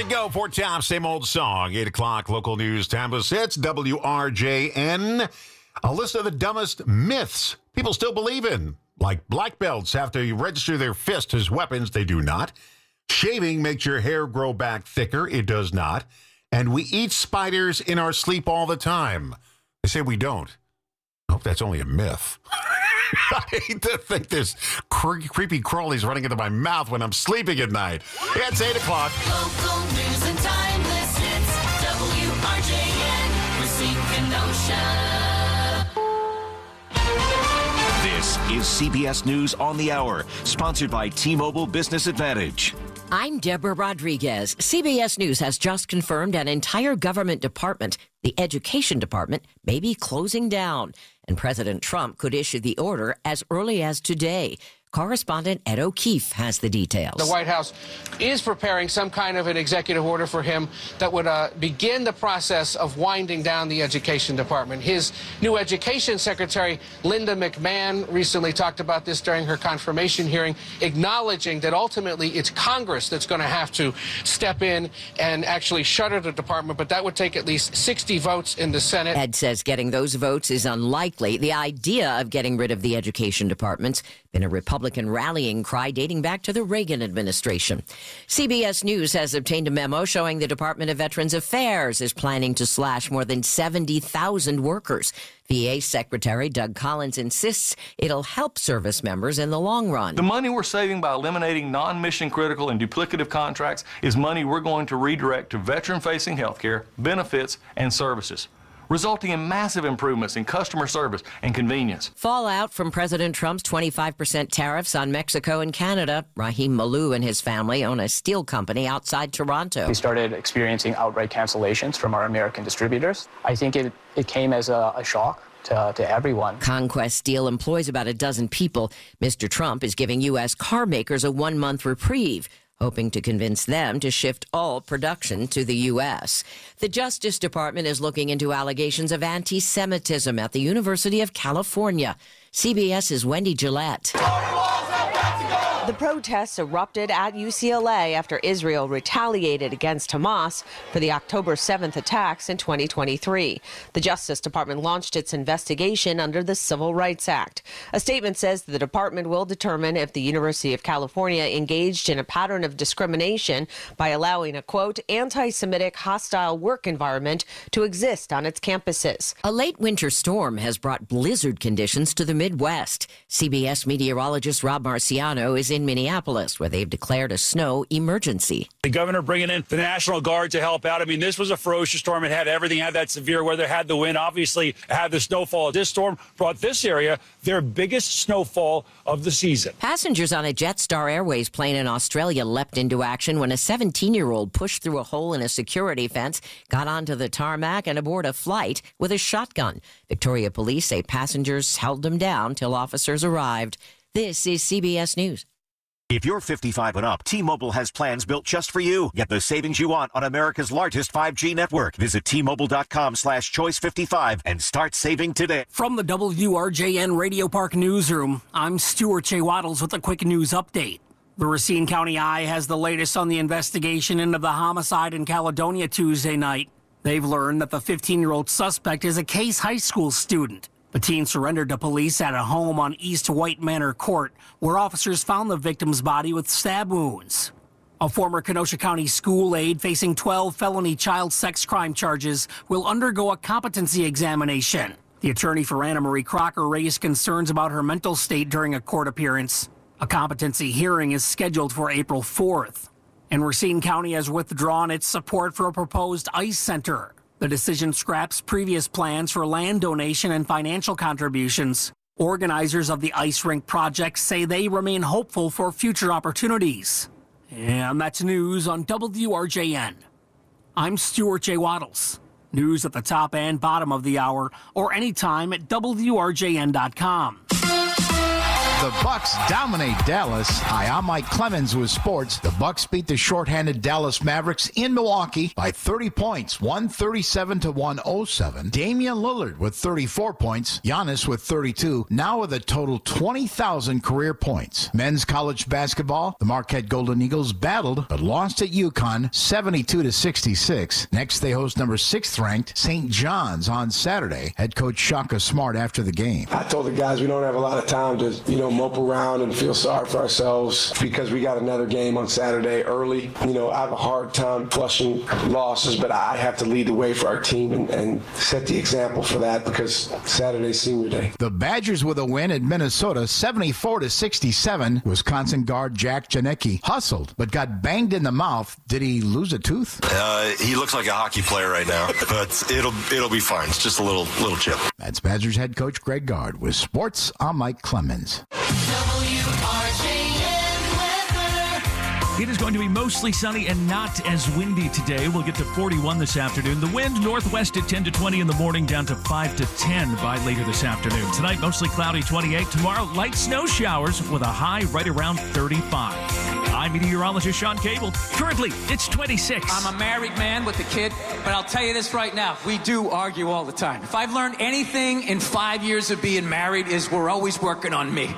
you go. 4 Top, same old song. 8 o'clock, local news, Tampa Sits, WRJN. A list of the dumbest myths people still believe in. Like black belts have to register their fists as weapons. They do not. Shaving makes your hair grow back thicker. It does not. And we eat spiders in our sleep all the time. They say we don't. I hope that's only a myth. I hate to think there's creepy crawlies running into my mouth when I'm sleeping at night. It's 8 o'clock. Local news and timeless hits. WRJN, Racine, Kenosha. This is CBS News on the Hour, sponsored by T-Mobile Business Advantage. I'm Deborah Rodriguez. CBS News has just confirmed an entire government department, the Education Department, may be closing down. And President Trump could issue the order as early as today. Correspondent Ed O'Keefe has the details. The White House is preparing some kind of an executive order for him that would begin the process of winding down the Education Department. His new Education Secretary, Linda McMahon, recently talked about this during her confirmation hearing, acknowledging that ultimately it's Congress that's going to have to step in and actually shutter the department, but that would take at least 60 votes in the Senate. Ed says getting those votes is unlikely. The idea of getting rid of the Education Department's been a Republican rallying cry dating back to the Reagan administration. CBS News has obtained a memo showing the Department of Veterans Affairs is planning to slash more than 70,000 workers. VA Secretary Doug Collins insists it'll help service members in the long run. The money we're saving by eliminating non-mission critical and duplicative contracts is money we're going to redirect to veteran-facing health care, benefits, and services, resulting in massive improvements in customer service and convenience. Fallout from President Trump's 25% tariffs on Mexico and Canada. Rahim Malou and his family own a steel company outside Toronto. We started experiencing outright cancellations from our American distributors. I think it came as a shock to everyone. Conquest Steel employs about a dozen people. Mr. Trump is giving U.S. car makers a 1-month reprieve, hoping to convince them to shift all production to the U.S. The Justice Department is looking into allegations of anti-Semitism at the University of California. CBS's Wendy Gillette. The protests erupted at UCLA after Israel retaliated against Hamas for the October 7th attacks in 2023. The Justice Department launched its investigation under the Civil Rights Act. A statement says the department will determine if the University of California engaged in a pattern of discrimination by allowing a, quote, anti-Semitic hostile work environment to exist on its campuses. A late winter storm has brought blizzard conditions to the Midwest. CBS meteorologist Rob Marciano is in Minneapolis, where they've declared a snow emergency. The governor bringing in the National Guard to help out. I mean, this was a ferocious storm. It had everything, had that severe weather, had the wind, obviously had the snowfall. This storm brought this area their biggest snowfall of the season. Passengers on a Jetstar Airways plane in Australia leapt into action when a 17-year-old pushed through a hole in a security fence, got onto the tarmac and aboard a flight with a shotgun. Victoria police say passengers held him down till officers arrived. This is CBS News. If you're 55 and up, T-Mobile has plans built just for you. Get the savings you want on America's largest 5G network. Visit T-Mobile.com/choice55 and start saving today. From the WRJN Radio Park Newsroom, I'm Stuart J. Waddles with a quick news update. The Racine County Eye has the latest on the investigation into the homicide in Caledonia Tuesday night. They've learned that the 15-year-old suspect is a Case High School student. The teen surrendered to police at a home on East White Manor Court, where officers found the victim's body with stab wounds. A former Kenosha County school aide facing 12 felony child sex crime charges will undergo a competency examination. The attorney for Anna Marie Crocker raised concerns about her mental state during a court appearance. A competency hearing is scheduled for April 4th. And Racine County has withdrawn its support for a proposed ICE center. The decision scraps previous plans for land donation and financial contributions. Organizers of the ice rink project say they remain hopeful for future opportunities. And that's news on WRJN. I'm Stuart J. Waddles. News at the top and bottom of the hour or anytime at WRJN.com. The Bucks dominate Dallas. Hi, I'm Mike Clemens with sports. The Bucks beat the shorthanded Dallas Mavericks in Milwaukee by 30 points, 137-107. Damian Lillard with 34 points, Giannis with 32, now with a total 20,000 career points. Men's college basketball, the Marquette Golden Eagles battled but lost at UConn 72-66. Next, they host number 6th ranked St. John's on Saturday. Head coach Shaka Smart after the game. I told the guys we don't have a lot of time to, mope around and feel sorry for ourselves because we got another game on Saturday early. I have a hard time flushing losses, but I have to lead the way for our team and set the example for that because Saturday's senior day. The Badgers with a win at Minnesota 74-67. Wisconsin guard Jack Janicki hustled but got banged in the mouth. Did he lose a tooth? He looks like a hockey player right now, but it'll be fine. It's just a little chip. That's Badgers head coach Greg Gard with sports. I'm Mike Clemens. It is going to be mostly sunny and not as windy today. We'll get to 41 this afternoon. The wind northwest at 10 to 20 in the morning, down to 5 to 10 by later this afternoon. Tonight, mostly cloudy, 28. Tomorrow, light snow showers with a high right around 35. I'm meteorologist Sean Cable. Currently, it's 26. I'm a married man with a kid, but I'll tell you this right now. We do argue all the time. If I've learned anything in 5 years of being married is we're always working on me.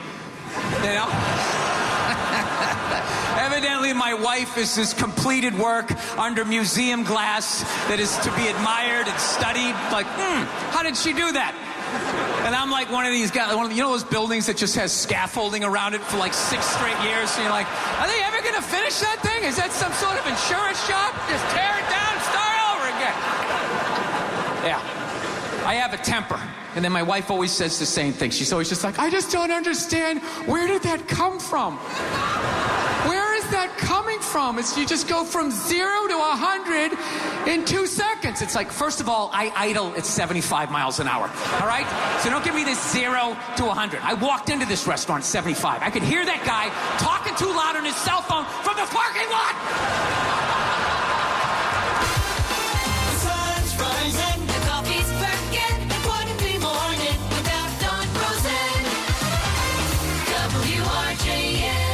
Evidently, my wife is this completed work under museum glass that is to be admired and studied. Like, how did she do that? And I'm like one of these guys, those buildings that just has scaffolding around it for like 6 straight years. So you're like, are they ever going to finish that thing? Is that some sort of insurance shop? Just tear it down, start over again. Yeah. I have a temper. And then my wife always says the same thing. She's always just like, I just don't understand. Where did that come from? Where is that coming from? You just go from 0 to 100 in 2 seconds. It's like, first of all, I idle at 75 miles an hour. All right? So don't give me this 0 to 100. I walked into this restaurant at 75. I could hear that guy talking too loud on his cell phone from the parking lot. The sun's rising, the coffee's perking, and what a good morning without Dawn Frozen. WRJN.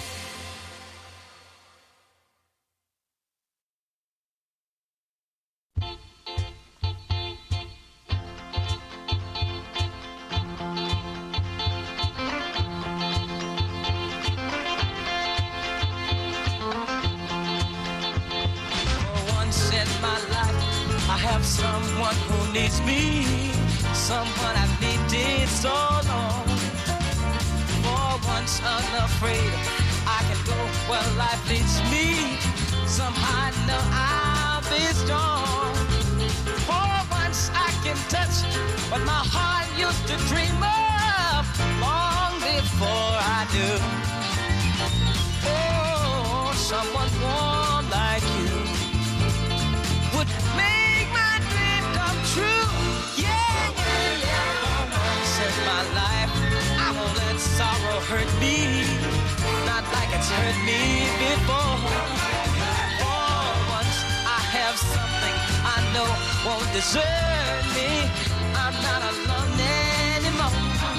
Someone who needs me, someone I've needed so long. For once unafraid, I can go where life leads me. Somehow I know I'll be strong. For once I can touch what my heart used to dream of long before I do. Oh, someone warm like you would make my dream come true. Yeah, yeah, yeah. Once in my life, I won't let sorrow hurt me, not like it's hurt me before. For once I have something I know won't desert me. I'm not alone anymore.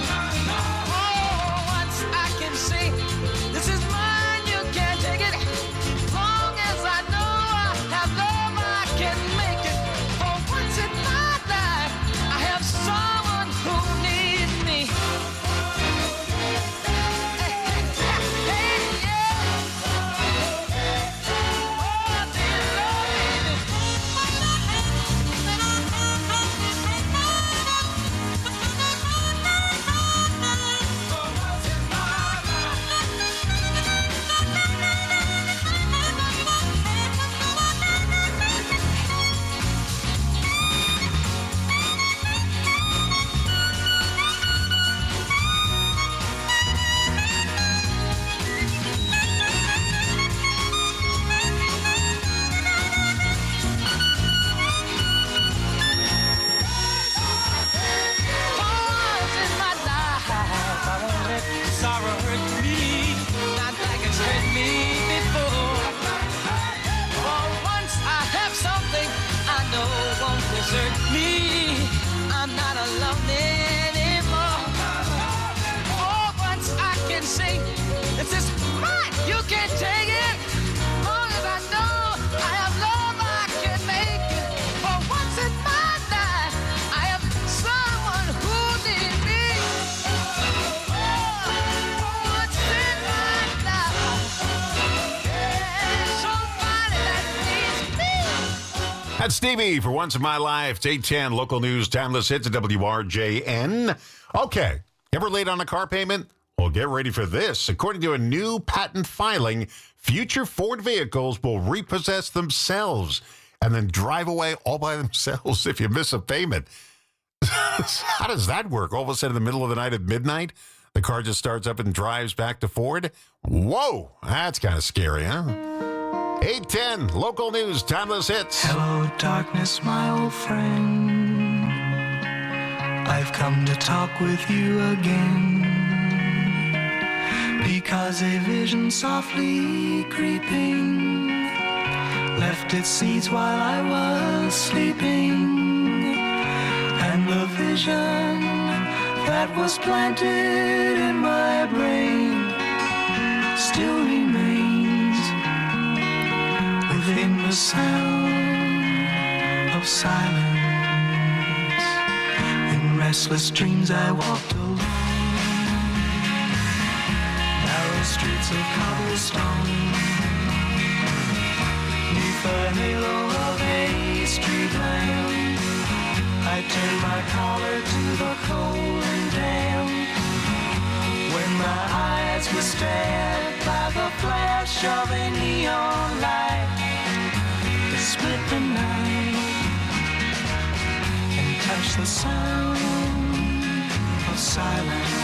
Oh, once I can say, this is mine, you can't take it. Long as I know I have love, I can make it. For once in my life, I have someone who needs me. Hey, yeah. Oh, dear Lord. That's Stevie for Once in My Life. It's 8:10, local news, timeless hits at WRJN. Okay, ever late on a car payment? Well, get ready for this. According to a new patent filing, future Ford vehicles will repossess themselves and then drive away all by themselves if you miss a payment. How does that work? All of a sudden, in the middle of the night at midnight, the car just starts up and drives back to Ford? Whoa, that's kind of scary, huh? 8:10, local news, timeless hits. Hello, darkness, my old friend. I've come to talk with you again. Because a vision softly creeping left its seeds while I was sleeping. And the vision that was planted in my brain still remains within the sound of silence. In restless dreams I walked alone, narrow streets of cobblestone, neath the halo of a street lamp. I turned my collar to the cold and damp. When my eyes were stared by the flash of a neon light that split the night and touched the sound of silence.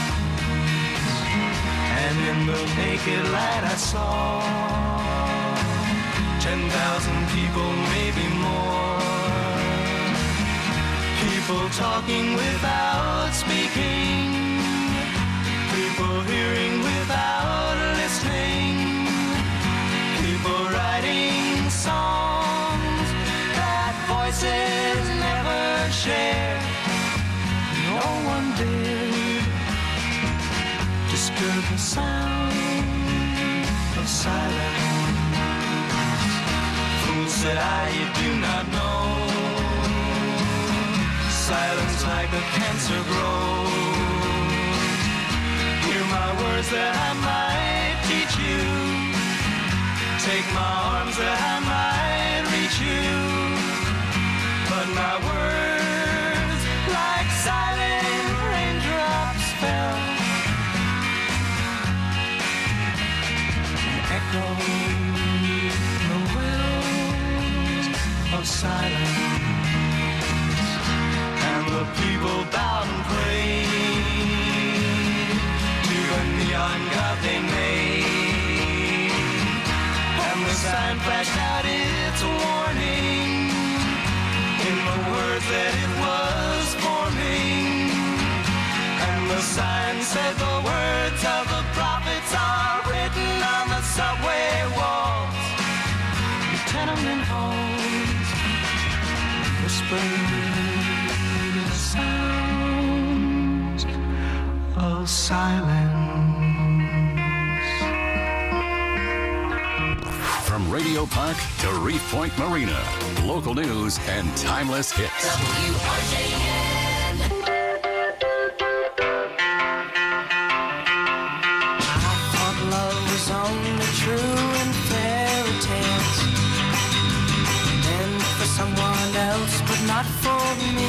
And in the naked light I saw 10,000 people, maybe more. People talking without speaking, people hearing without listening, people writing songs that voices never share. No one dared disturb the sound of silence. Fool, said I, you do not know. Silence like a cancer grows. Hear my words that I might teach you. Take my arms that I might reach you. But my words, like silent raindrops, fell and echoed the wells of silence. The people bowed and prayed to the neon god they made, and the sign flashed out its warning in the words that it was forming. And the sign said the words of the prophets are written on the subway walls, the tenement halls, whispered sounds of silence. From Radio Park to Reef Point Marina, local news and timeless hits. WRJN. I thought love was only true in fairy tales, meant for someone else but not for me.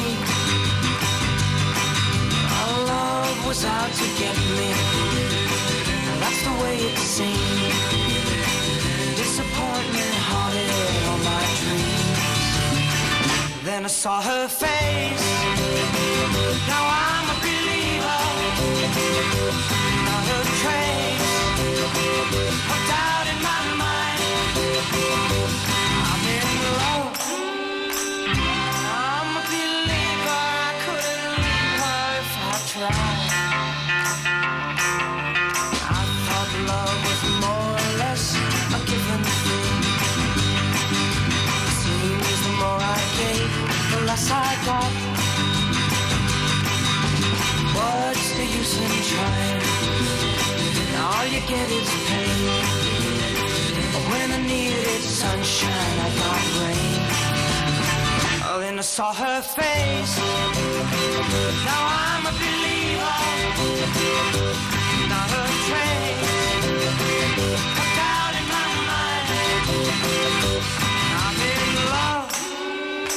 Was out to get me. That's the way it seemed. Disappointment haunted all my dreams. Then I saw her face. Now I'm a believer. Not a trace of doubt in my mind. I'm in love. I'm a believer. I couldn't leave her if I tried. Love was more or less a given thing. Seems the more I gave, the less I got. What's the use in trying? All you get is pain. But when I needed sunshine, I got rain. Oh, then I saw her face. Now I'm a believer. Not a trace. Doubt in my mind. I'm in love.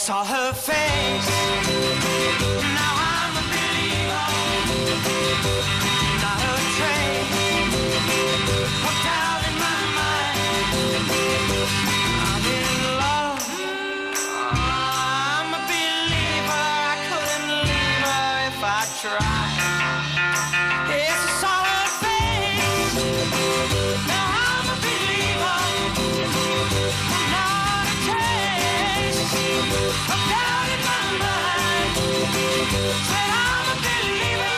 saw her face. Now I'm a believer, not a trace of doubt in my mind. I'm in love. I'm a believer. I couldn't leave her if I tried. Yes, I saw her face. Now I'm a believer, not a trace of doubt in my mind. Said I'm a believer,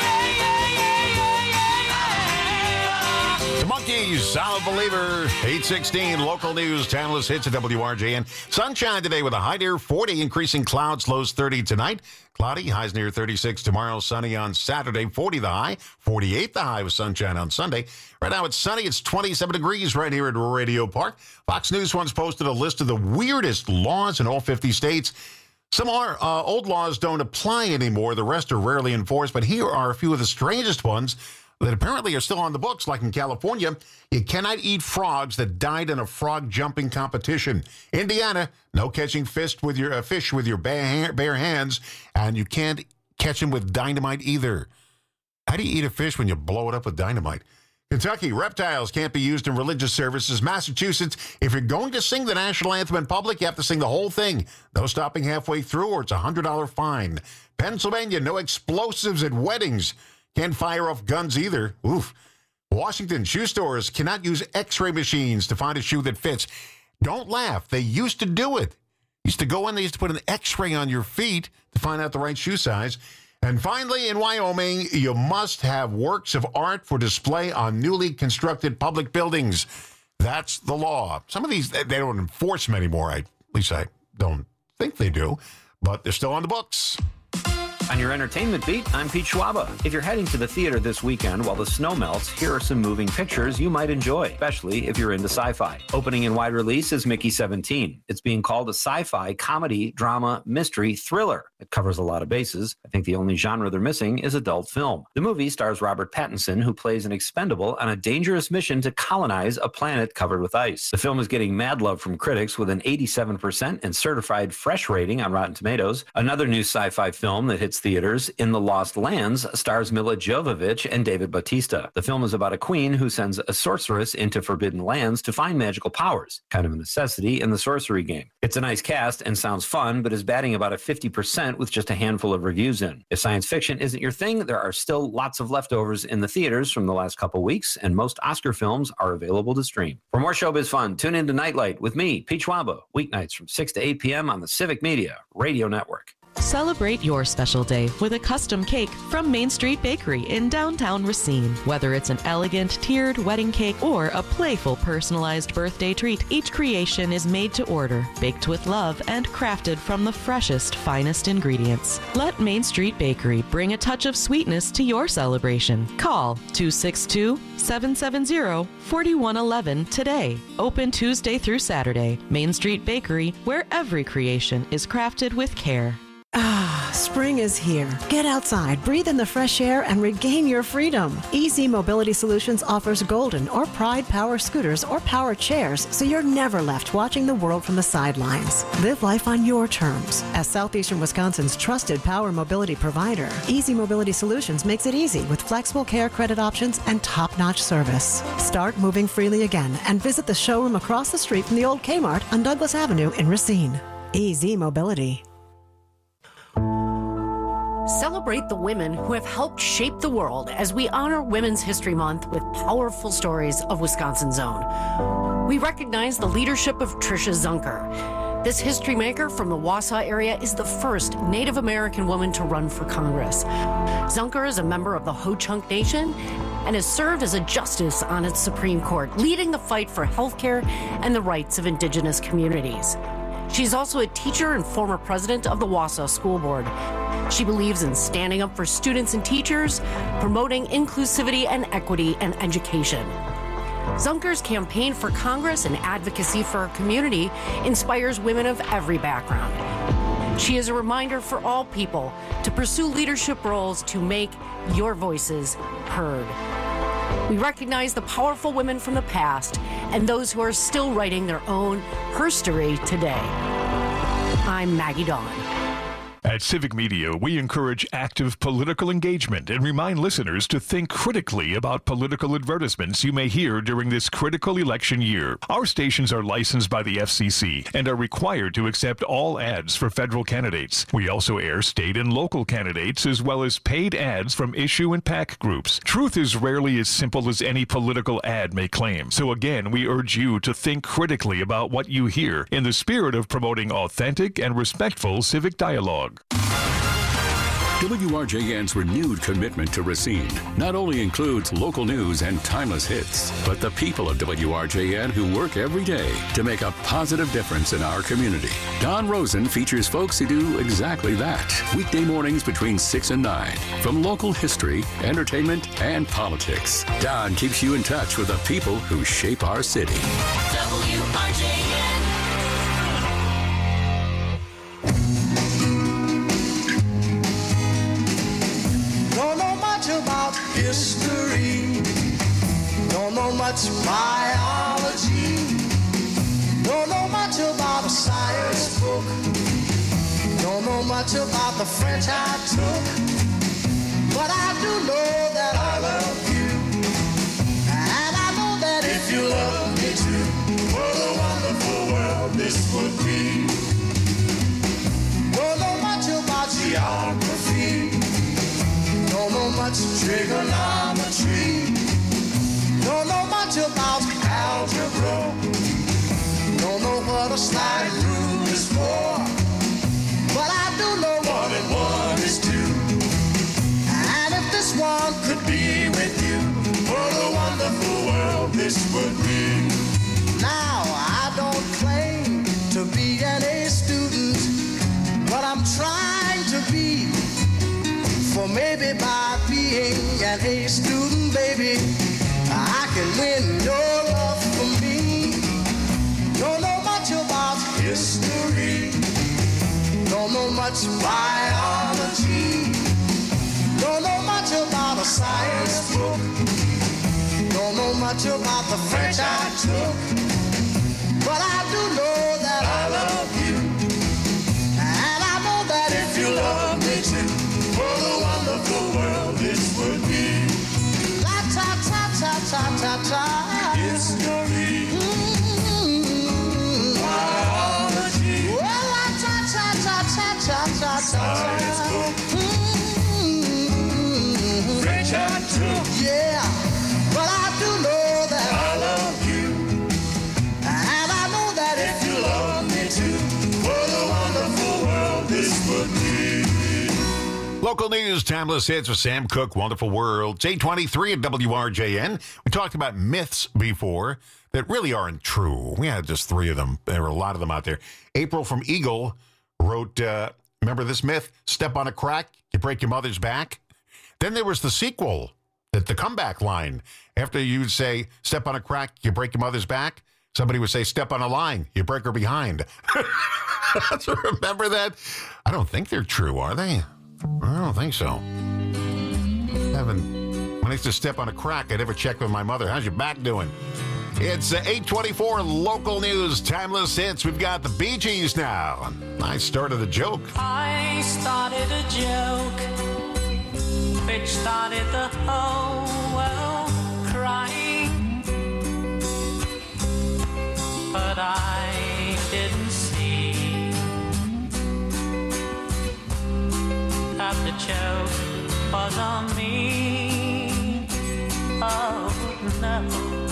yeah. The Monkees, I'm a Believer, 8:16, local news, Tantalus hits at WRJN. Sunshine today with a high near 40, increasing clouds, lows 30 tonight. Cloudy, highs near 36 tomorrow, sunny on Saturday, 40 the high, 48 the high with sunshine on Sunday. Right now it's sunny, it's 27 degrees right here at Radio Park. Fox News once posted a list of the weirdest laws in all 50 states. Some old laws don't apply anymore, the rest are rarely enforced, but here are a few of the strangest ones that apparently are still on the books, like in California. You cannot eat frogs that died in a frog jumping competition. Indiana, no catching fish with your bare hands, and you can't catch them with dynamite either. How do you eat a fish when you blow it up with dynamite? Kentucky, reptiles can't be used in religious services. Massachusetts, if you're going to sing the national anthem in public, you have to sing the whole thing. No stopping halfway through or it's a $100 fine. Pennsylvania, no explosives at weddings. Can't fire off guns either. Oof. Washington, shoe stores cannot use x-ray machines to find a shoe that fits. Don't laugh. They used to do it. Used to go in, they used to put an x-ray on your feet to find out the right shoe size. And finally, in Wyoming, you must have works of art for display on newly constructed public buildings. That's the law. Some of these, they don't enforce them anymore. At least I don't think they do. But they're still on the books. On your entertainment beat, I'm Pete Schwaba. If you're heading to the theater this weekend while the snow melts, here are some moving pictures you might enjoy, especially if you're into sci-fi. Opening in wide release is Mickey 17. It's being called a sci-fi, comedy, drama, mystery, thriller. It covers a lot of bases. I think the only genre they're missing is adult film. The movie stars Robert Pattinson, who plays an expendable on a dangerous mission to colonize a planet covered with ice. The film is getting mad love from critics with an 87% and certified fresh rating on Rotten Tomatoes. Another new sci-fi film that hits theaters, In the Lost Lands, stars Mila Jovovich and David Bautista. The film is about a queen who sends a sorceress into forbidden lands to find magical powers, kind of a necessity in the sorcery game. It's a nice cast and sounds fun, but is batting about a 50% with just a handful of reviews in. If science fiction isn't your thing, there are still lots of leftovers in the theaters from the last couple weeks, and most Oscar films are available to stream. For more showbiz fun, tune in to Nightlight with me, Pete Schwaba, weeknights from 6 to 8 p.m. on the Civic Media Radio Network. Celebrate your special day with a custom cake from Main Street Bakery in downtown Racine. Whether it's an elegant, tiered wedding cake or a playful, personalized birthday treat, each creation is made to order, baked with love, and crafted from the freshest, finest ingredients. Let Main Street Bakery bring a touch of sweetness to your celebration. Call 262-770-4111 today. Open Tuesday through Saturday. Main Street Bakery, where every creation is crafted with care. Spring is here. Get outside, breathe in the fresh air, and regain your freedom. Easy Mobility Solutions offers Golden or Pride power scooters or power chairs, so you're never left watching the world from the sidelines. Live life on your terms. As Southeastern Wisconsin's trusted power mobility provider, Easy Mobility Solutions makes it easy with flexible care credit options and top-notch service. Start moving freely again and visit the showroom across the street from the old Kmart on Douglas Avenue in Racine. Easy Mobility. Celebrate the women who have helped shape the world as we honor Women's History Month with powerful stories of Wisconsin's own. We recognize the leadership of Tricia Zunker. This history maker from the Wausau area is the first Native American woman to run for Congress. Zunker is a member of the Ho-Chunk Nation and has served as a justice on its Supreme Court, leading the fight for healthcare and the rights of Indigenous communities. She's also a teacher and former president of the Wausau School Board. She believes in standing up for students and teachers, promoting inclusivity and equity in education. Zunker's campaign for Congress and advocacy for our community inspires women of every background. She is a reminder for all people to pursue leadership roles to make your voices heard. We recognize the powerful women from the past and those who are still writing their own herstory today. I'm Maggie Dawn. At Civic Media, we encourage active political engagement and remind listeners to think critically about political advertisements you may hear during this critical election year. Our stations are licensed by the FCC and are required to accept all ads for federal candidates. We also air state and local candidates as well as paid ads from issue and PAC groups. Truth is rarely as simple as any political ad may claim. So again, we urge you to think critically about what you hear in the spirit of promoting authentic and respectful civic dialogue. WRJN's renewed commitment to Racine not only includes local news and timeless hits, but the people of WRJN who work every day to make a positive difference in our community. Don Rosen features folks who do exactly that. Weekday mornings between 6 and 9. From local history, entertainment, and politics, Don keeps you in touch with the people who shape our city. WRJN. Don't know much about history. Don't know much biology. Don't know much about a science book. Don't know much about the French I took. But I do know that I love you. And I know that if you love me too, what a wonderful world this would be. Don't know much about geography. Don't know much trigonometry. Don't know much about algebra. Don't know what a slide rule is for. But I do know 1 and 1 is 2. And if this one could be with you, what a wonderful world this would be. Now, I don't claim to be an A student, but I'm trying to be. For maybe by being an A student, baby, I can win your love for me. Don't know much about history. Don't know much biology. Don't know much about a science book. Don't know much about the French I took. But I do know that I love you. And I know that if you love me too, what a wonderful world this would be. La ta ta ta ta ta ta. History. Biology. Well, la ta ta ta ta ta ta ta. Science book. French I took. Yeah, but I do know that I love you. And I know that if you love me too, what a wonderful world this would be. Local news, timeless hits with Sam Cooke, Wonderful World. It's 8:23 at WRJN. We talked about myths before that really aren't true. We had just 3 of them. There were a lot of them out there. April from Eagle wrote, remember this myth? Step on a crack, you break your mother's back. Then there was the sequel, the comeback line. After you'd say, step on a crack, you break your mother's back, somebody would say, step on a line, you break her behind. So remember that? I don't think they're true, are they? I don't think so. When I used to step on a crack, I never checked with my mother. How's your back doing? It's 8:24 local news, timeless hits. We've got the Bee Gees now. I started a joke. I started a joke, which started the whole world crying. But I didn't see that the joke was on me. Oh no.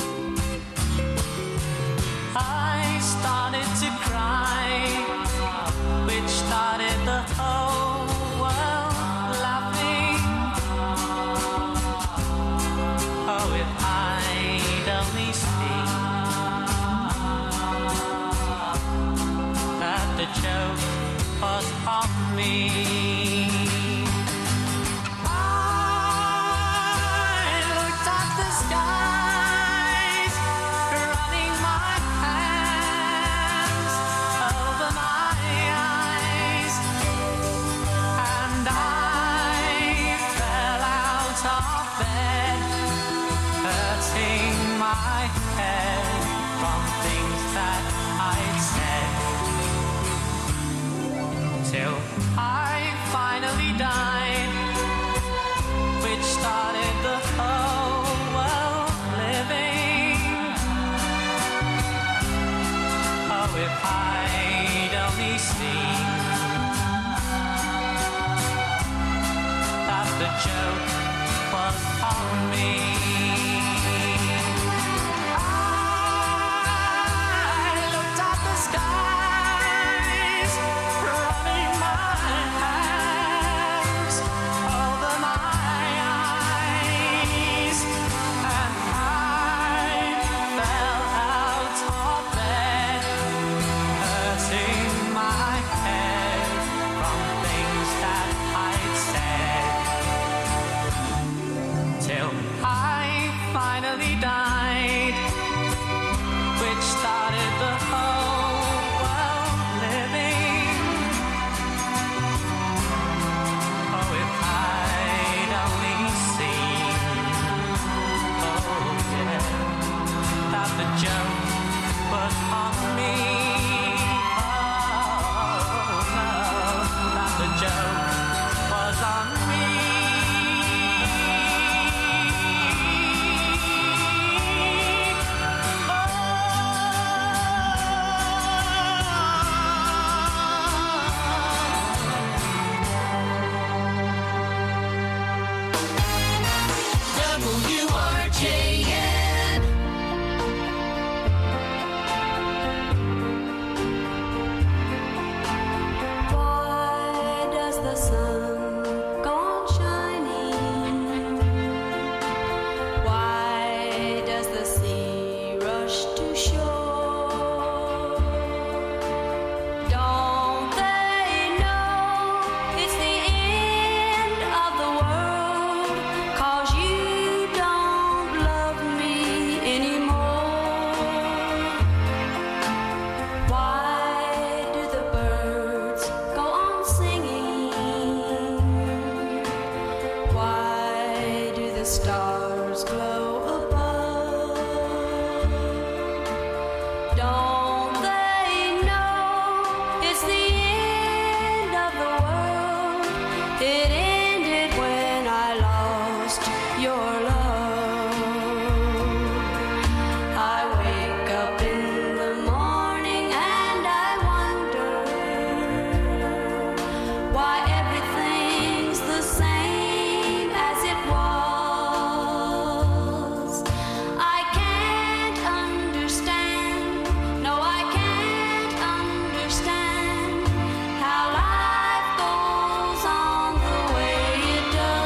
I started to cry, which started the whole world laughing. Oh, if I'd only seen that the joke was on me. till I finally died, which started the whole world living. Oh, if I'd only seen that the joke was on me. I looked at the skies, running my hands over my eyes, and I fell out of bed, hurting my head from things that I'd said, till I finally died, which started the whole world living. Oh, if I'd only seen, oh yeah, that the joke was on me. Oh no, that the joke was on me. WRJN. Why does the sun go on shining? Why does the sea rush to shore? Don't they know it's the end of the world? 'Cause you don't love me anymore. Why do the birds go on singing? Why do the stars glow above? Don't they know it's the end of the world? It ended when I lost your love. I wake up in the morning and I wonder why everything's the same as it was. I can't understand, no, I can't understand how life goes on the way it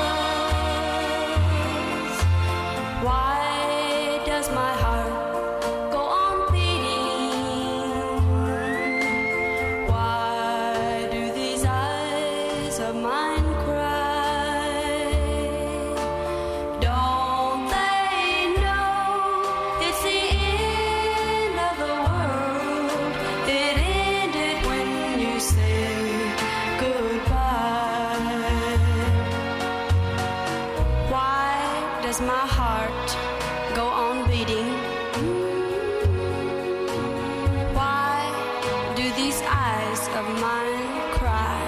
does. Why does my heart go on beating? Why do these eyes of mine cry? Don't they know it's the end of the world? It ended when you said goodbye. Why does my heart go on beating? Why do these eyes of mine cry?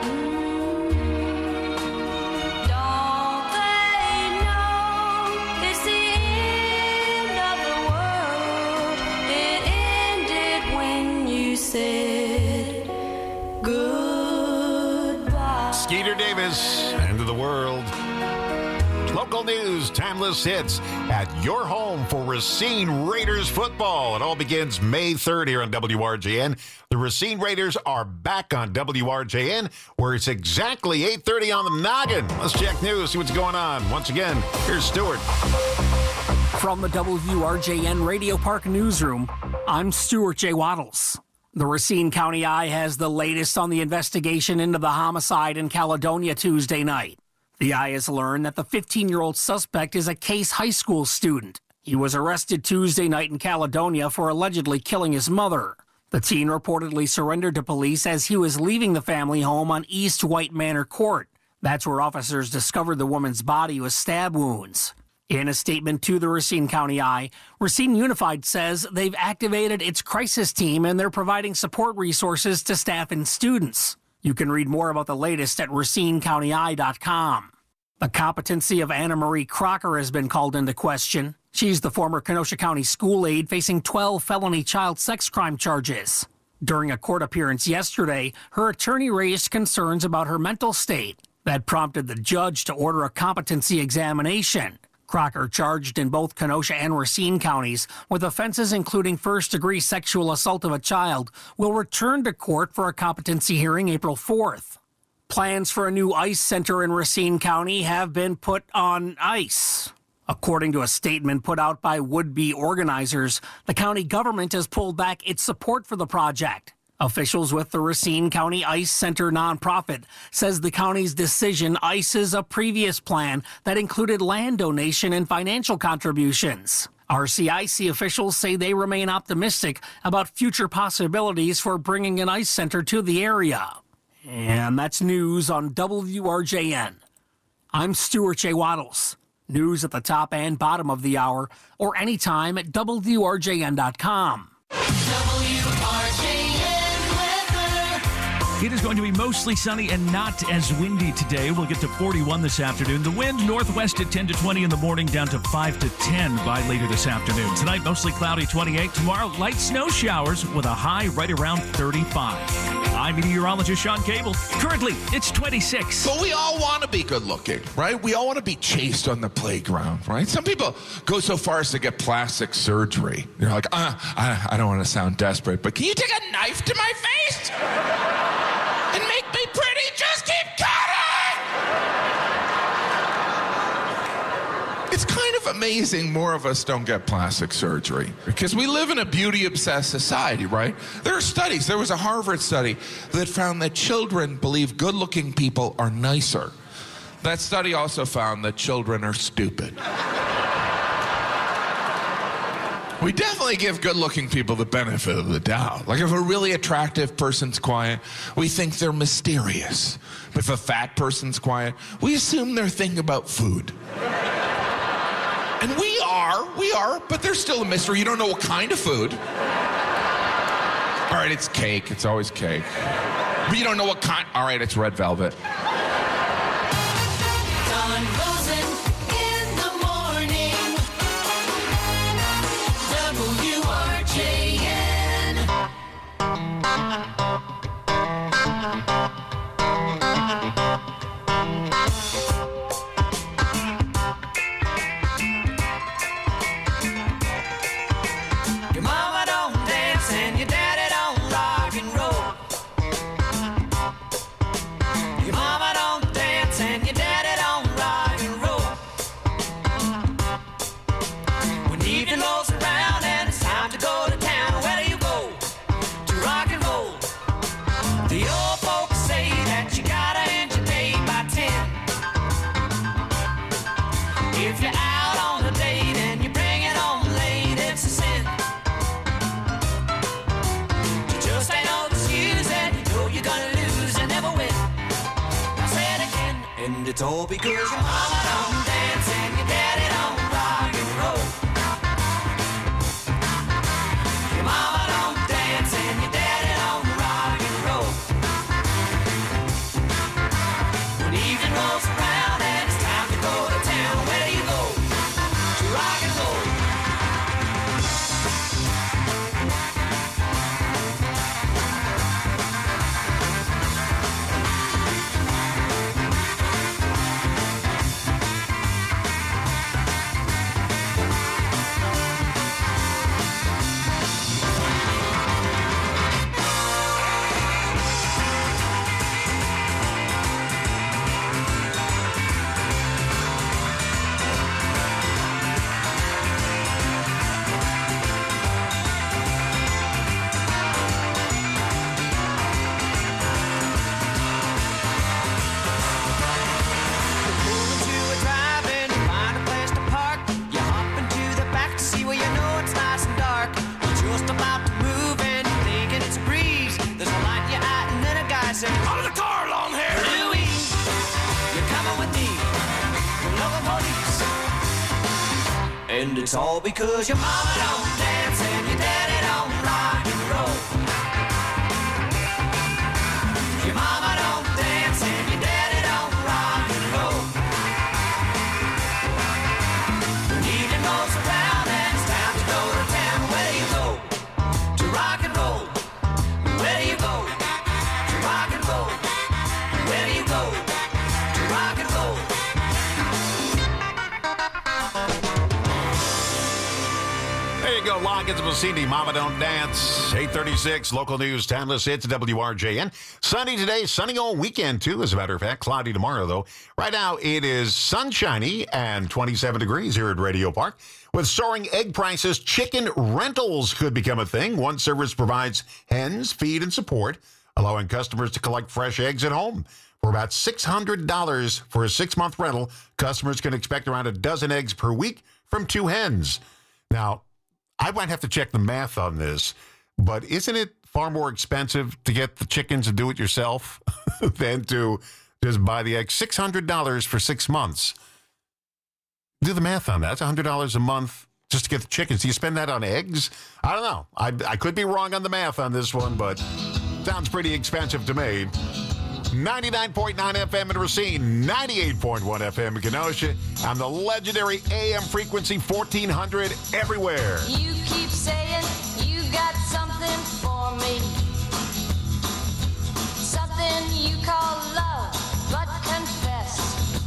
Don't they know it's the end of the world? It ended when you said goodbye. Skeeter Davis, End of the World. Local news, timeless hits at your home for Racine Raiders football. It all begins May 3rd here on WRJN. The Racine Raiders are back on WRJN, where it's exactly 8:30 on the noggin. Let's check news, see what's going on. Once again, here's Stuart. From the WRJN Radio Park newsroom, I'm Stuart J. Waddles. The Racine County Eye has the latest on the investigation into the homicide in Caledonia Tuesday night. The Eye has learned that the 15-year-old suspect is a Case High School student. He was arrested Tuesday night in Caledonia for allegedly killing his mother. The teen reportedly surrendered to police as he was leaving the family home on East White Manor Court. That's where officers discovered the woman's body with stab wounds. In a statement to the Racine County Eye, Racine Unified says they've activated its crisis team and they're providing support resources to staff and students. You can read more about the latest at RacineCountyEye.com. The competency of Anna Marie Crocker has been called into question. She's the former Kenosha County school aide facing 12 felony child sex crime charges. During a court appearance yesterday, her attorney raised concerns about her mental state. That prompted the judge to order a competency examination. Crocker, charged in both Kenosha and Racine counties with offenses including first-degree sexual assault of a child, will return to court for a competency hearing April 4th. Plans for a new ICE center in Racine County have been put on ice. According to a statement put out by would-be organizers, the county government has pulled back its support for the project. Officials with the Racine County ICE Center nonprofit says the county's decision ices a previous plan that included land donation and financial contributions. RCIC officials say they remain optimistic about future possibilities for bringing an ICE center to the area. And that's news on WRJN. I'm Stuart J. Waddles. News at the top and bottom of the hour, or anytime at WRJN.com. It is going to be mostly sunny and not as windy today. We'll get to 41 this afternoon. The wind northwest at 10 to 20 in the morning, down to 5 to 10 by later this afternoon. Tonight, mostly cloudy, 28. Tomorrow, light snow showers with a high right around 35. I'm meteorologist Sean Cable. Currently, it's 26. But we all want to be good looking, right? We all want to be chased on the playground, right? Some people go so far as to get plastic surgery. You're like, I don't want to sound desperate, but can you take a knife to my face? And make me pretty, just keep cutting! It's kind of amazing more of us don't get plastic surgery because we live in a beauty-obsessed society, right? There are studies. There was a Harvard study that found that children believe good-looking people are nicer. That study also found that children are stupid. We definitely give good-looking people the benefit of the doubt. Like if a really attractive person's quiet, we think they're mysterious. But if a fat person's quiet, we assume they're thinking about food. And we are, but there's still a mystery. You don't know what kind of food. All right, it's cake. It's always cake. But you don't know what kind. All right, it's red velvet. It's all because your mama don't dance and your daddy don't rock and roll. Your mama don't dance and your daddy don't rock and roll. When evening rolls around and it's time to go to town, where do you go? To rock and roll. Out of the car, long hair! Louise, you're coming with me. You're local police. And it's all because your mama don't dance and your daddy don't rock and roll. Your mama don't There you go, Loggins, Messini, Mama Don't Dance. 8:36, local news, timeless hits, WRJN. Sunny today, sunny all weekend, too, as a matter of fact. Cloudy tomorrow, though. Right now, it is sunshiny and 27 degrees here at Radio Park. With soaring egg prices, chicken rentals could become a thing. One service provides hens, feed, and support, allowing customers to collect fresh eggs at home. For about $600 for a 6-month rental, customers can expect around a dozen eggs per week from 2 hens. Now, I might have to check the math on this, but isn't it far more expensive to get the chickens and do it yourself than to just buy the eggs? $600 for 6 months. Do the math on that. That's $100 a month just to get the chickens. Do you spend that on eggs? I don't know. I could be wrong on the math on this one, but sounds pretty expensive to me. 99.9 FM in Racine, 98.1 FM in Kenosha, on the legendary AM frequency 1400 everywhere. You keep saying you got something for me, something you call love, but confess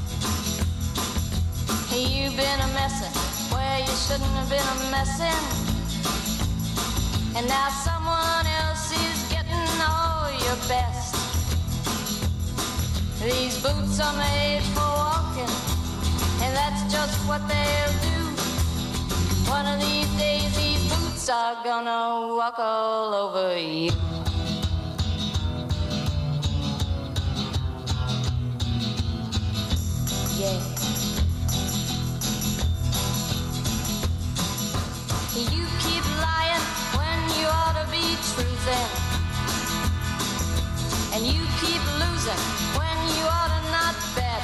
you've been a messin' where you shouldn't have been a messin', and now someone else is getting all your best. These boots are made for walking, and that's just what they'll do. One of these days, these boots are gonna walk all over you. Yeah. You keep lying when you ought to be truthing, and you keep losing when you ought to not bet.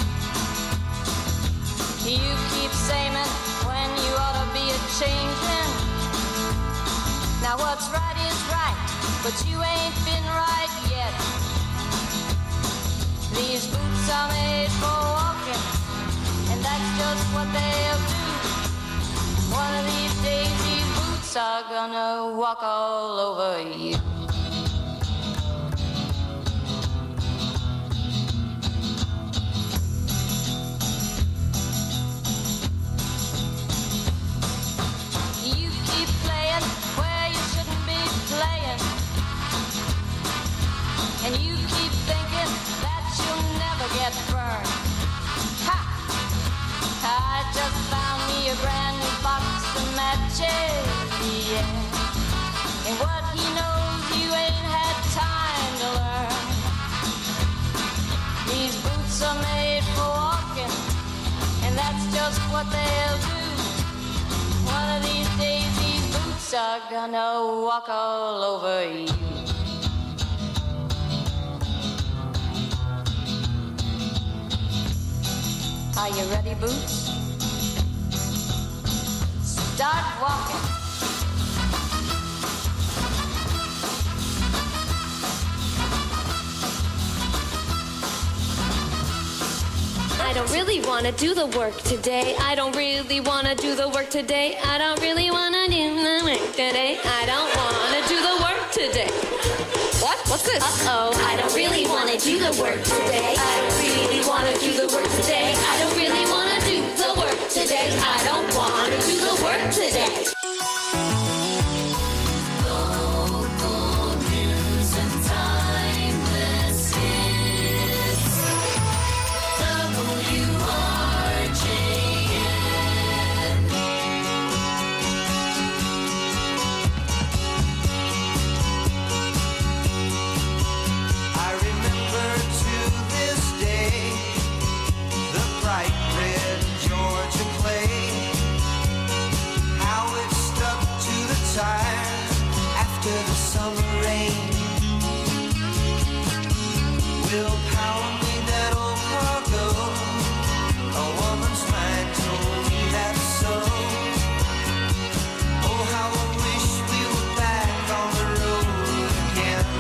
You keep saying when you ought to be a-changing. Now what's right is right, but you ain't been right yet. These boots are made for walking, and that's just what they'll do. One of these days these boots are gonna walk all over you. And you keep thinking that you'll never get burned. Ha! I just found me a brand new box of matches, yeah. And what he knows you ain't had time to learn. These boots are made for walking, and that's just what they'll do. One of these days these boots are gonna walk all over you. Are you ready, Boots? Start walking. I don't really want to do the work today. I don't really want to do the work today. I don't really want to do the work today. I don't want to do the work today. What? What's this? Uh-oh, I don't really want to do the work today. I don't really want to do the work today. I don't really want to do the work today. I don't want to do the work today. Local news and timeless hits. WRJN. I remember to this day the bright red Georgia clay, how it stuck to the tire after the summer rain. Will power me that old cargo, a woman's mind told me that's so. Oh, how I wish we were back on the road again.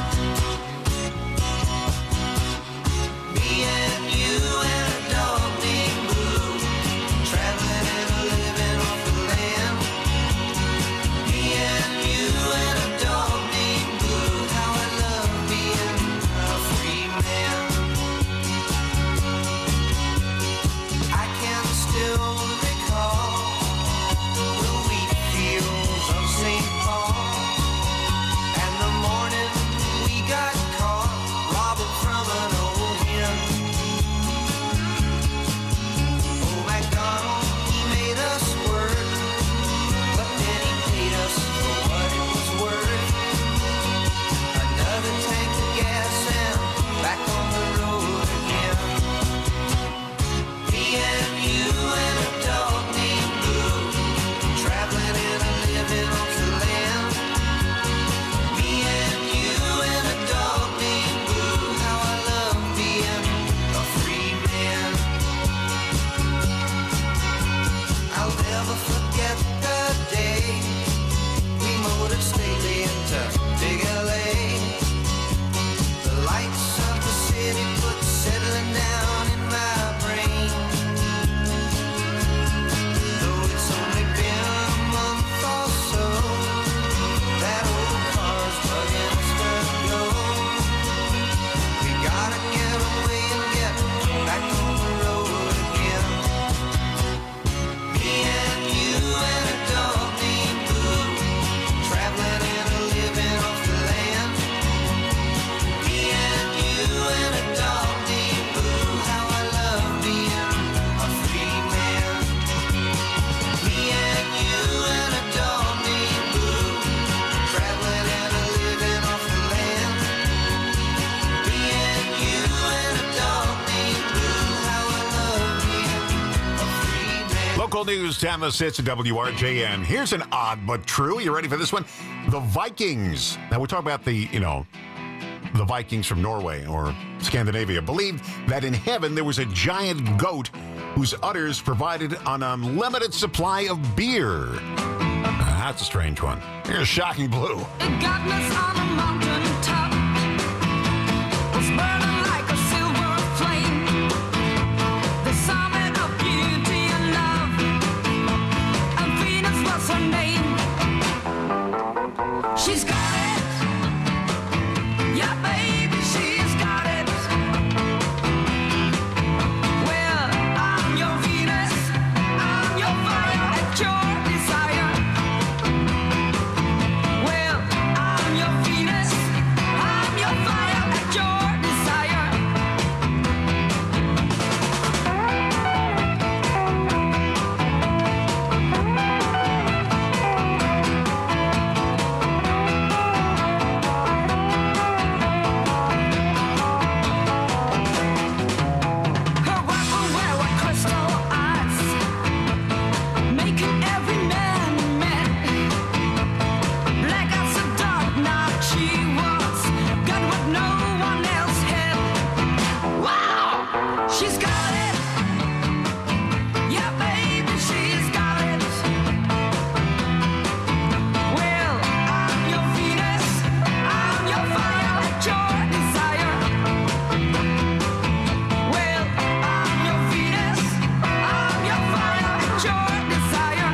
Me and you and a dog named Blue, traveling and living off the land. Me and you and a dog named Blue, how I love being a free man. Local news, Thomas hits at WRJN. Here's an odd but true. You ready for this one? The Vikings. Now, we're talking about the Vikings from Norway or Scandinavia believed that in heaven there was a giant goat whose udders provided an unlimited supply of beer. That's a strange one. Here's Shocking Blue. Godness on a mountain top was burning like a silver flame. The summit of beauty and love, and Venus was her name. She's got it, yeah, baby, she's got it. Well, I'm your Venus, I'm your fire at your desire. Well, I'm your Venus, I'm your fire at your desire. Her weapon wear were crystal eyes, making every man mad. Black as a dark night she was, got what no one else had. Wow, she's got it, yeah, baby, she's got it. Well, I'm your Venus, I'm your fire at your desire. Well, I'm your Venus, I'm your fire at your desire.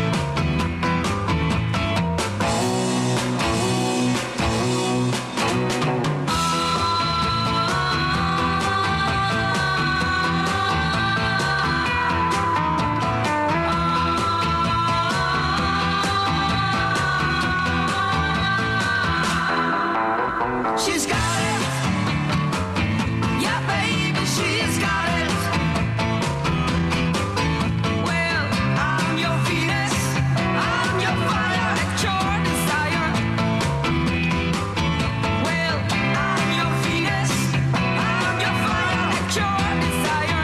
She's got it, yeah, baby, she's got it. Well, I'm your Venus, I'm your fire at your desire. Well, I'm your Venus, I'm your fire at your desire.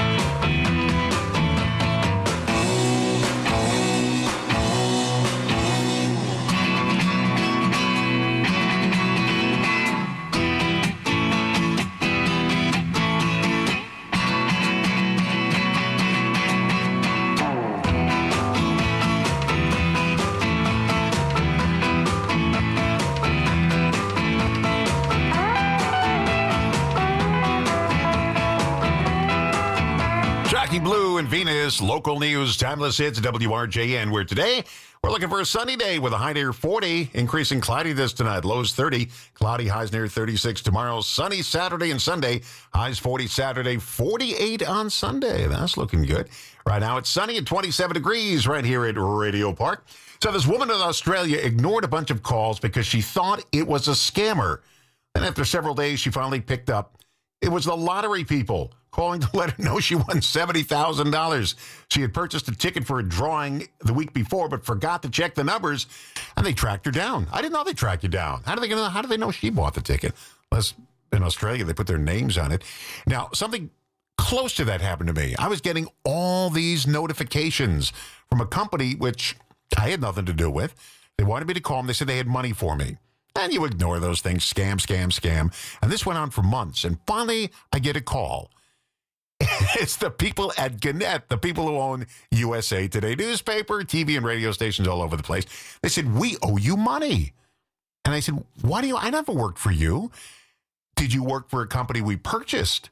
Shocking Blue and Venus, local news, timeless hits, WRJN, where today we're looking for a sunny day with a high near 40, increasing cloudiness tonight, lows 30, cloudy, highs near 36 tomorrow, sunny Saturday and Sunday, highs 40 Saturday, 48 on Sunday. That's looking good. Right now it's sunny at 27 degrees right here at Radio Park. So this woman in Australia ignored a bunch of calls because she thought it was a scammer. And after several days, she finally picked up. It was the lottery people calling to let her know she won $70,000. She had purchased a ticket for a drawing the week before, but forgot to check the numbers, and they tracked her down. I didn't know they tracked you down. How do they know she bought the ticket? Unless in Australia they put their names on it. Now, something close to that happened to me. I was getting all these notifications from a company which I had nothing to do with. They wanted me to call them. They said they had money for me. And you ignore those things. Scam, scam, scam. And this went on for months. And finally, I get a call. It's the people at Gannett, the people who own USA Today newspaper, TV and radio stations all over the place. They said, we owe you money. And I said, why do you? I never worked for you. Did you work for a company we purchased?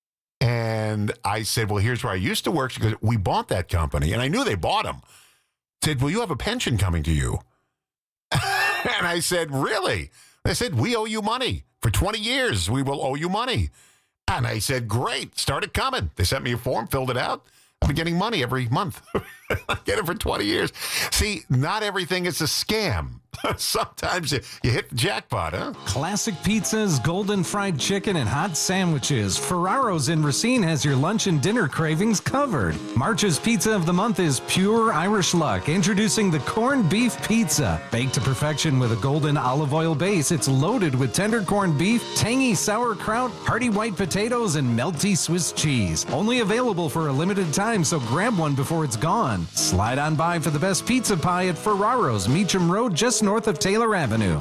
And I said, well, here's where I used to work. She goes, we bought that company. And I knew they bought them. Said, well, you have a pension coming to you. And I said, really? They said, we owe you money. For 20 years, we will owe you money. And I said, great. Start it coming. They sent me a form, filled it out. I've been getting money every month. I get it for 20 years. See, not everything is a scam. Sometimes you hit the jackpot, huh? Classic pizzas, golden fried chicken, and hot sandwiches. Ferraro's in Racine has your lunch and dinner cravings covered. March's Pizza of the Month is pure Irish luck. Introducing the corned beef pizza. Baked to perfection with a golden olive oil base, it's loaded with tender corned beef, tangy sauerkraut, hearty white potatoes, and melty Swiss cheese. Only available for a limited time, so grab one before it's gone. Slide on by for the best pizza pie at Ferraro's, Meacham Road, just north of Taylor Avenue.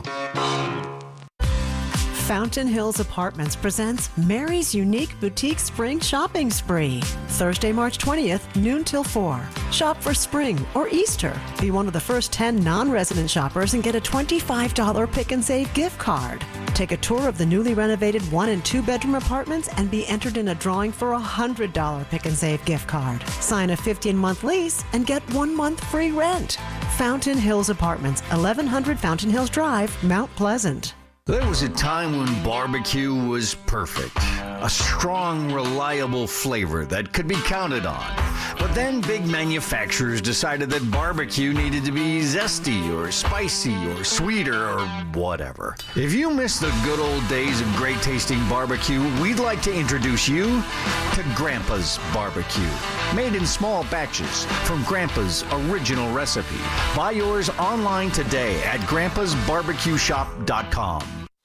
Fountain Hills Apartments presents Mary's Unique Boutique Spring Shopping Spree. Thursday, March 20th, noon till 4. Shop for spring or Easter. Be one of the first 10 non-resident shoppers and get a $25 Pick and Save gift card. Take a tour of the newly renovated 1- and 2-bedroom apartments and be entered in a drawing for a $100 Pick and Save gift card. Sign a 15-month lease and get 1 month free rent. Fountain Hills Apartments, 1100 Fountain Hills Drive, Mount Pleasant. There was a time when barbecue was perfect. A strong, reliable flavor that could be counted on. But then big manufacturers decided that barbecue needed to be zesty or spicy or sweeter or whatever. If you miss the good old days of great tasting barbecue, we'd like to introduce you to Grandpa's Barbecue. Made in small batches from Grandpa's original recipe. Buy yours online today at grandpasbarbecueshop.com.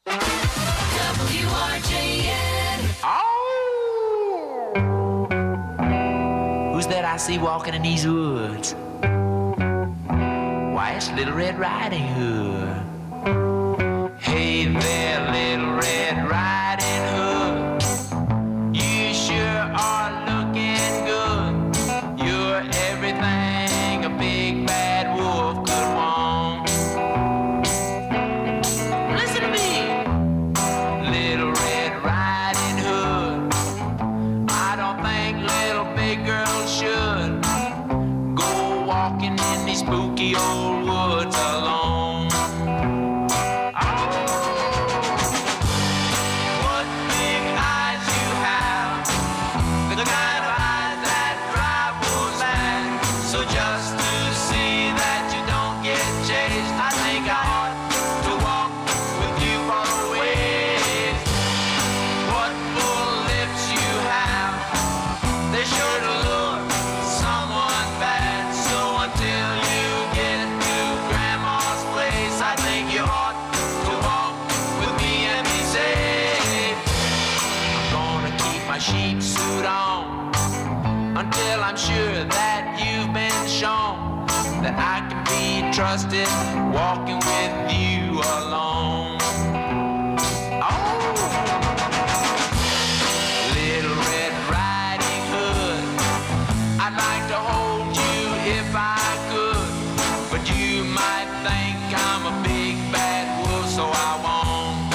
WRJN. Who's that I see walking in these woods? Why, it's Little Red Riding Hood. Hey there, Little Red Riding Hood. You sure are looking good. You're everything a big bad wolf could want. Listen to me. Little Red Riding Hood. I don't think little big girls should go walking in these spooky old woods alone. What big eyes you have, the kind of eyes that drive wolves mad. So just to see that you don't get chased, I think I ought to walk with you for a ways. What full lips you have, they sure to lure someone bad. So until you get to Grandma's place, I think you ought to walk with me and be safe. I'm gonna keep my sheep suit on until I'm sure that you've been shown that I can be trusted walking with you alone. Little Red Riding Hood, I'd like to hold you if I could, but you might think I'm a big bad wolf, so I won't.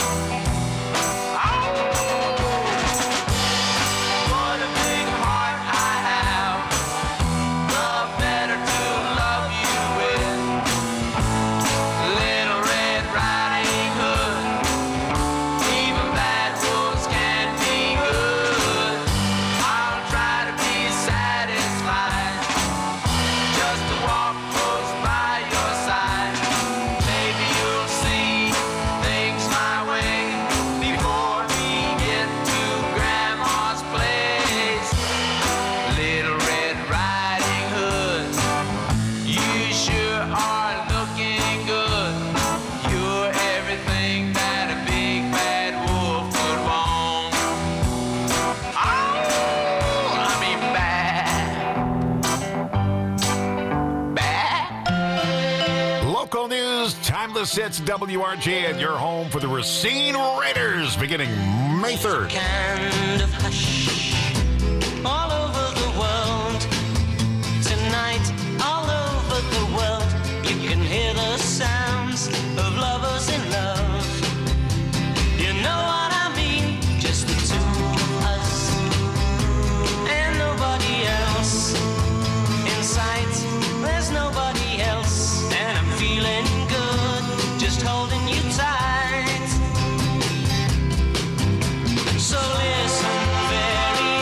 What a big heart I have, the better to love you with. Little Red Riding Hood, even bad wolves can be good. I'll try to be satisfied just to walk close by your side. Maybe you'll see things my way before we get to Grandma's place. Little Red Riding Hood, you sure are looking good. You're everything that a big bad wolf could want. Oh, I mean bad. Local news, timeless hits, WRJN, your home for the Racine Raiders, beginning May 3rd. Kind of hush all over the world tonight, all over the world. You can hear the sounds of lovers in love. You know what I mean? Just the two of us and nobody else. In sight, there's nobody else, and I'm feeling good, just holding you tight. So listen very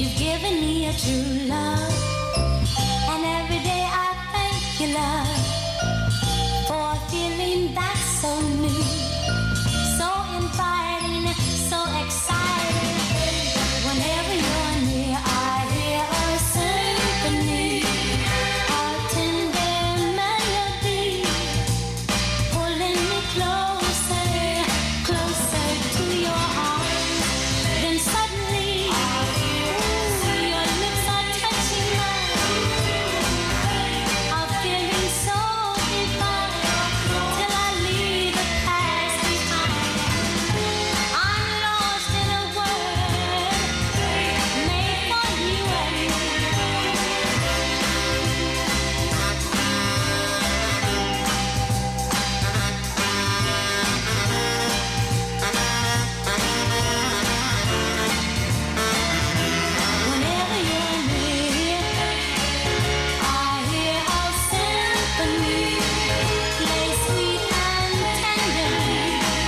You've given me a true love, and every day I thank you, love, for a feeling that's so new, so inviting, so exciting. Whenever you're near, I hear a symphony, a tender melody, pulling me closer, closer to your arms. Then suddenly, your lips are touching mine. I'm feeling so divine till I leave the past behind. I'm lost in a world made for you and me. Whenever you're near, I hear a symphony play sweet and tenderly.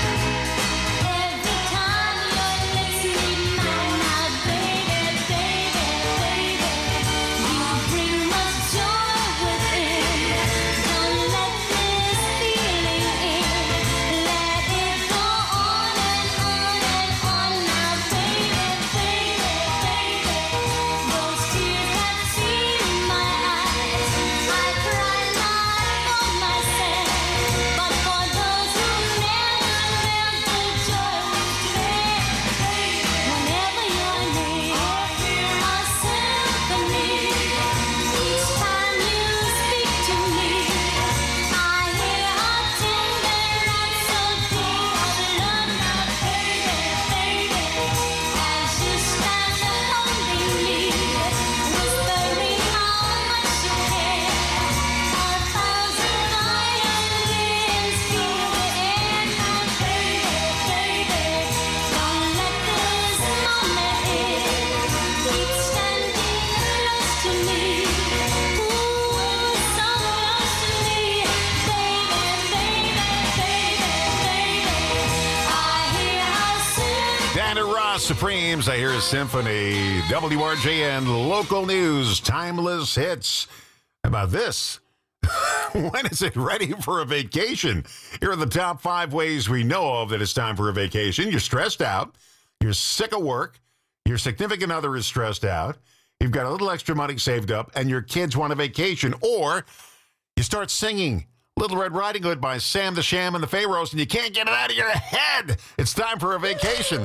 Every time your lips meet mine, now baby, baby, baby, you bring much joy within. Don't let this feeling in. Let it go on and on and on. Now baby, baby, baby, those tears that see my eyes, I cry not for myself, but for those who never felt the joy within. Whenever you're near, a symphony. Each time you speak to me, I hear a tender rhapsody of love. Now baby, baby, as you stand holding me, whispering how much you care, a thousand violins fill the air. Now baby, baby, don't let this moment end. Keep standing close to me, ooh, so close to me, baby, baby, baby, baby. I hear a symphony. Diana Ross Supremes, I hear a symphony. WRJN local news, timeless hits. How about this? When is it ready for a vacation? Here are the top 5 ways we know of that it's time for a vacation. You're stressed out. You're sick of work. Your significant other is stressed out. You've got a little extra money saved up, and your kids want a vacation. Or you start singing Little Red Riding Hood by Sam the Sham and the Pharaohs, and you can't get it out of your head. It's time for a vacation.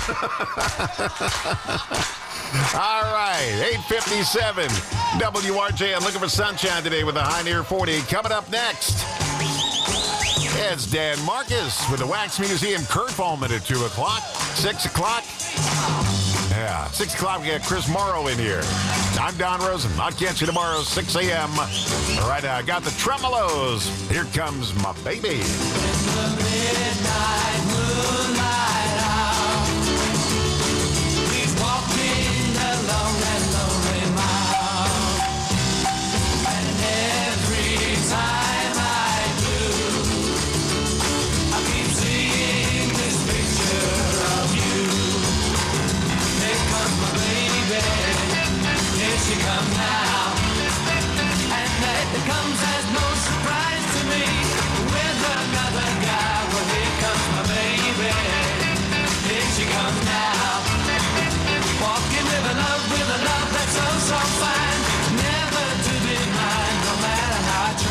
All right, 8:57. WRJN looking for sunshine today with a high near 40. Coming up next, it's Dan Marcus with the Wax Museum. Kurt Volman at 2 o'clock. 6 o'clock. Yeah, 6 o'clock we got Chris Morrow in here. I'm Don Rosen. I'll catch you tomorrow, 6 a.m. All right, I got the Tremolos. Here comes my baby. Midnight moonlight hour. We've walked in the long and lonely mile, and every time I do, I keep seeing this picture of you. Here comes my baby, here she comes now, and that comes as no surprise to me. With another guy, well, here comes my baby. Here she comes now. Walking with a love that's so, so fine. Never to be mine, no matter how I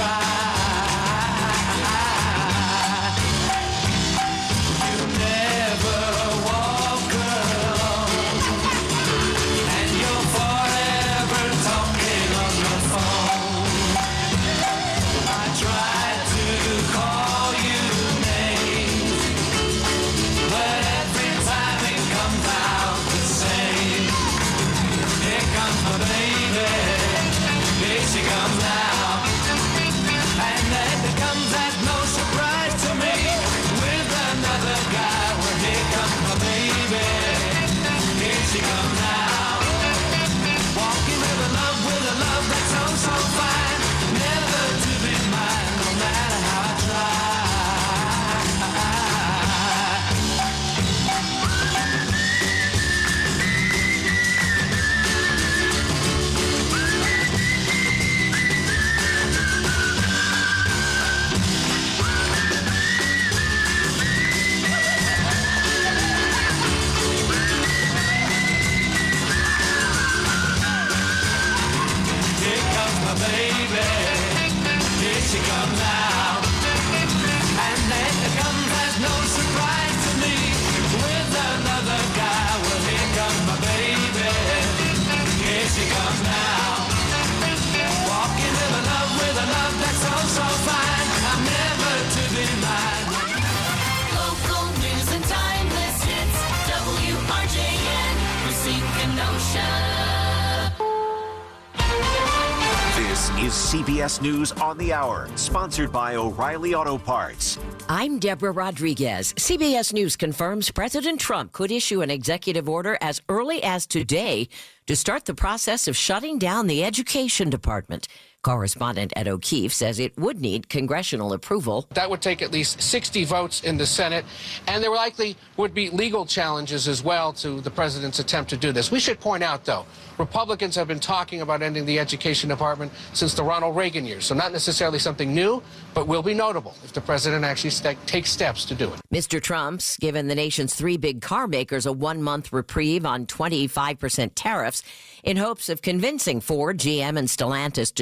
try. You never walk alone, and you're forever talking baby. Here she comes now. And then it comes as no surprise to me. With another guy, well, here comes my baby. Here she comes now. Walking in love with a love that's so fine. I'm never to deny. Local news and timeless hits. WRJN, Racine, Kenosha. This is CBS News on the Hour, sponsored by O'Reilly Auto Parts. I'm Deborah Rodriguez. CBS News confirms President Trump could issue an executive order as early as today to start the process of shutting down the Education Department. Correspondent Ed O'Keefe says it would need congressional approval. That would take at least 60 votes in the Senate, and there likely would be legal challenges as well to the president's attempt to do this. We should point out, though, Republicans have been talking about ending the Education Department since the Ronald Reagan years, so not necessarily something new, but will be notable if the president actually takes steps to do it. Mr. Trump's given the nation's three big car makers a 1-month reprieve on 25% tariffs in hopes of convincing Ford, GM, and Stellantis to